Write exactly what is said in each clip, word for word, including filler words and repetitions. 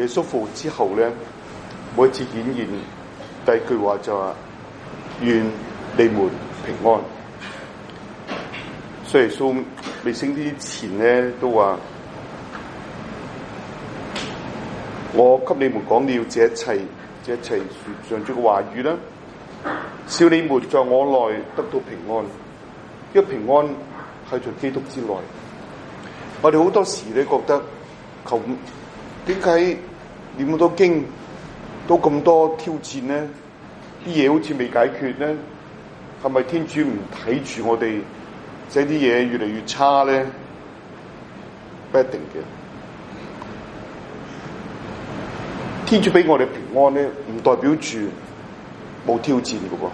耶穌復活之後咧，每一次顯現第一句話就話願你們平安。所以耶穌未升天之前咧都話：我給你們講了這一切，這一切上主嘅話語啦，叫你們在我內得到平安。因為平安係在基督之內。我哋好多時咧覺得求點解念咁多經都咁多挑戰咧？啲嘢好似未解決咧，係咪天主唔睇住我哋，使啲嘢越嚟越差咧？不一定嘅。天主俾我哋平安咧，唔代表住冇挑戰嘅喎。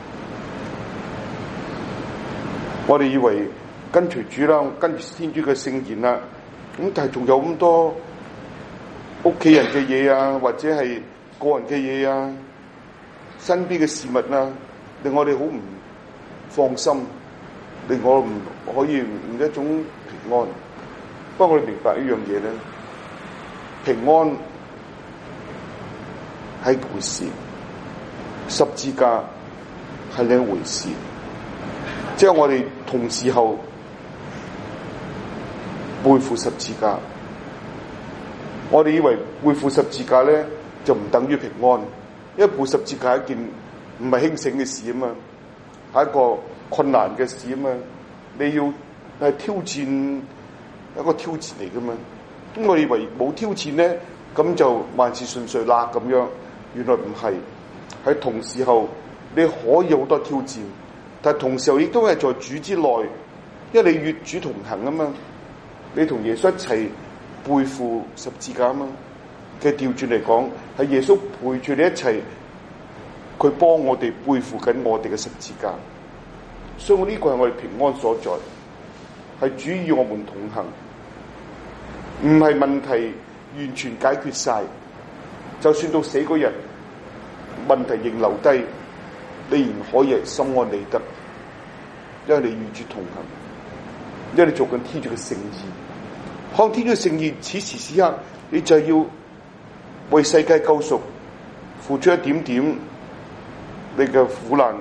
我哋以為跟隨主啦，跟住天主嘅聖言啦，咁但係仲有咁多屋企人嘅嘢啊，或者係個人嘅嘢啊，身邊嘅事物啊，令我哋好唔放心，令我唔可以唔一種平安。不過我哋明白一樣嘢咧，平安係一回事，十字架係另一回事。即係我哋同時候背負十字架，我哋以為背負十字架咧就唔等於平安，因為背十字架係一件唔係輕省嘅事啊嘛，係一個困難嘅事啊嘛，你要係挑戰一個挑戰嚟噶嘛。咁我哋以為冇挑戰咧，咁就萬事順遂啦咁樣，原來唔係，喺同時候你可以好多挑戰。但係同時候亦都係在主之內，因為你與主同行啊嘛，你同耶穌一齊背負十字架啊嘛。嘅調轉嚟講，係耶穌陪住你一齊，佢幫我哋背負緊我哋嘅十字架。所以我呢個係我哋平安所在，係主與我們同行，唔係問題完全解決晒，就算到死嗰日，問題仍留低。你仍可以心安理得，因為你與主同行，因為你做緊天主嘅聖意。看天主嘅聖意，此時此刻，你就要為世界救贖付出一點點你嘅苦難，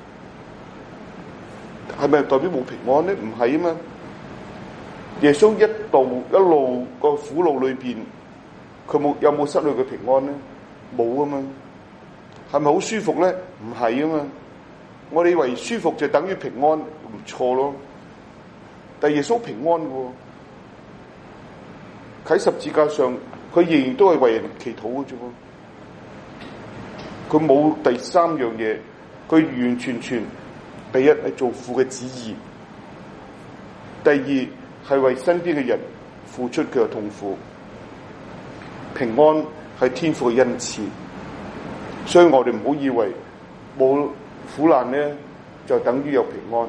係咪代表冇平安咧？唔係啊嘛！耶穌一度一路個苦路裏邊，佢冇有冇失去佢平安咧？冇啊嘛！係咪好舒服咧？唔係啊嘛！我哋以為舒服就等於平安，唔錯咯。但係耶穌平安嘅喎，喺十字架上，佢仍然都係為人祈禱嘅啫喎。佢冇第三樣嘢，佢完完全全第一係做父嘅旨意，第二係為身邊嘅人付出佢嘅痛苦。平安係天父嘅恩賜。所以我哋唔好以為冇苦難咧，就等於有平安。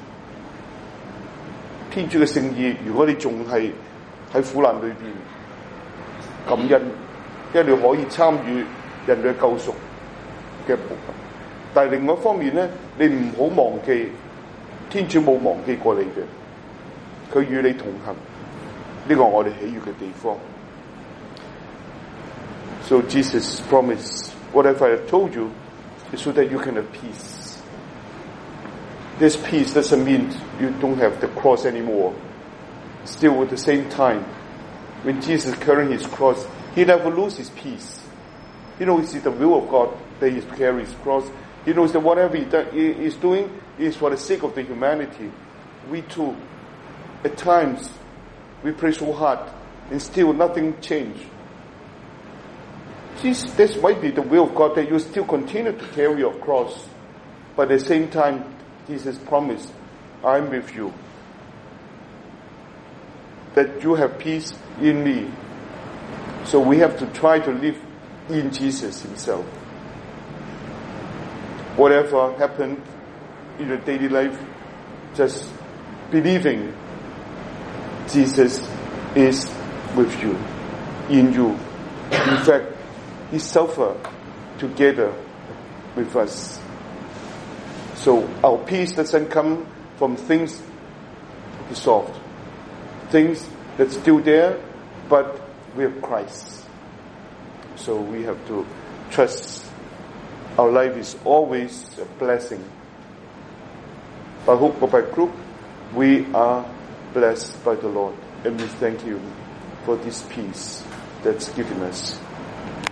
天主嘅聖意，如果你仲係喺苦難裏邊感恩，因為你可以參與人類救贖嘅部分。但係另外一方面咧，你唔好忘記天主冇忘記過你嘅，佢與你同行，呢個我哋喜悅嘅地方。So Jesus promised, whatever I have told you is so that you can have peace. This peace doesn't mean you don't have the cross anymore. Still, at the same time, when Jesus is carrying his cross, he never loses peace. He knows it's the will of God that he carries his cross. He knows that whatever he is doing is for the sake of the humanity. We too, at times, we pray so hard and still nothing changes. This, this might be the will of God that you still continue to carry your cross. But at the same time, Jesus promised, I'm with you. That you have peace in me. So we have to try to live in Jesus himself. Whatever happened in your daily life, just believing Jesus is with you, in you. In fact, he suffered together with us. So our peace doesn't come from things dissolved, things that's still there, but we have Christ. So we have to trust our life is always a blessing. By hook or by crook, we are blessed by the Lord. And we thank you for this peace that's given us.